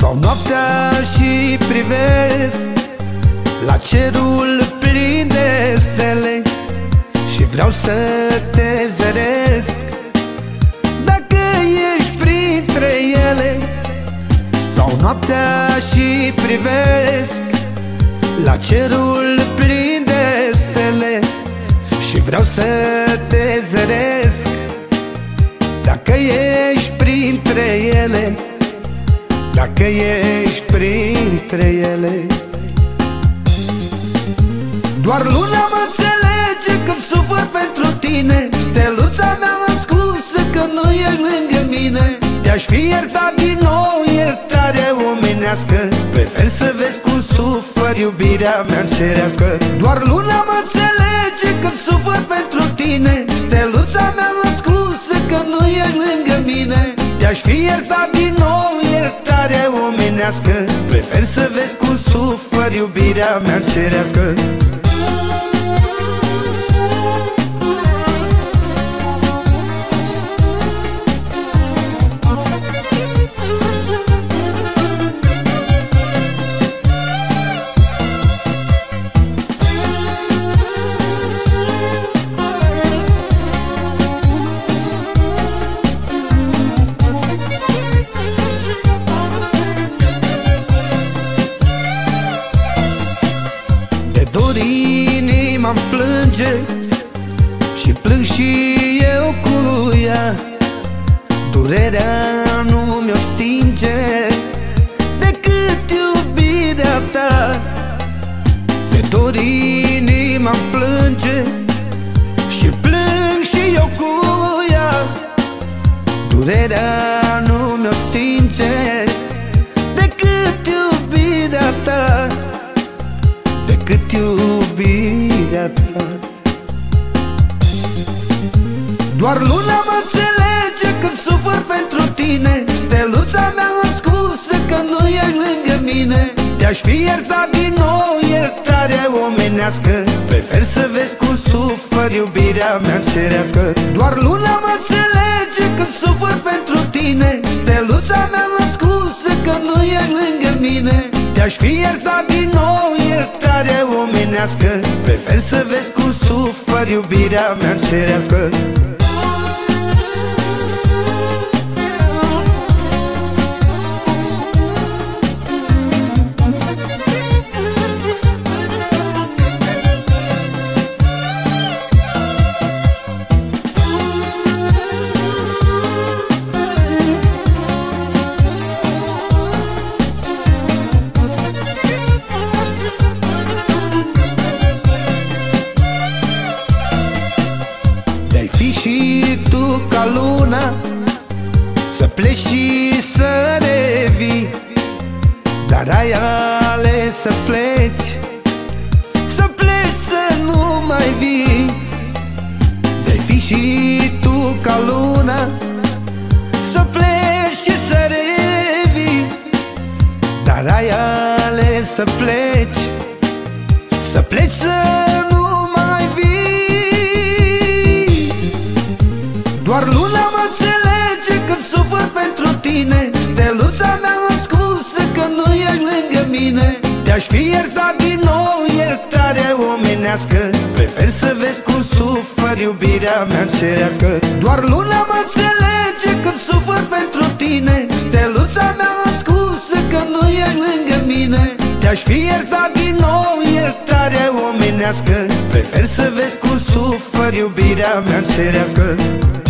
Stau noaptea și privesc la cerul plin de stele și vreau să te zăresc dacă ești printre ele. Stau noaptea și privesc la cerul plin de stele și vreau să te zăresc dacă ești printre ele, dacă ești printre ele. Doar luna mă înțelege când sufăr pentru tine, steluța mea ascunsă că nu ești lângă mine. Te-aș fi iertat din nou, iertare omenească, prefer să vezi cum sufăr iubirea mea cerească. Doar luna mă înțelege când sufăr pentru tine, steluța mea ascunsă că nu ești lângă mine. Te-aș fi iertat din nou, iertare omenească, prefer să vezi cum sufăr iubirea mea cerească. Dor inima-mi plânge și plâng și eu cu ea. Durerea nu mi-o stinge decât iubirea ta. De dor inima-mi plânge și plâng și eu cu ea. Durerea nu mi-o stinge decât iubirea ta, decât iubirea ta. Doar luna mă înțelege când sufăr pentru tine, steluța mea ascunsă că nu ești lângă mine. Te-aș fi iertat din nou, iertare omenească, prefer să vezi cum sufăr iubirea mea cerească. Doar luna mă înțelege când sufăr pentru tine, steluța mea ascunsă că nu ești lângă mine. Te-aș fi iertat din nou, iertare omenească, prefer să vezi cum sufăr iubirea mea cerească. De-ai fi și tu ca luna, să pleci și să revii, dar ai ales să pleci, să pleci să nu mai vii. De-ai fi și tu ca luna, să pleci și să revii, dar ai ales să pleci, să pleci să nu mai vii. Doar luna mă înțelege când sufăr pentru tine, steluța mea ascunsă că nu ești lângă mine. Te-aș fi iertat din nou, iertare omenească, prefer să vezi cum sufăr iubirea mea cerească. Doar luna mă înțelege când sufăr pentru tine, steluța mea ascunsă că nu ești lângă mine. Te-aș fi iertat din nou, iertare omenească, prefer să vezi cum sufăr iubirea mea cerească.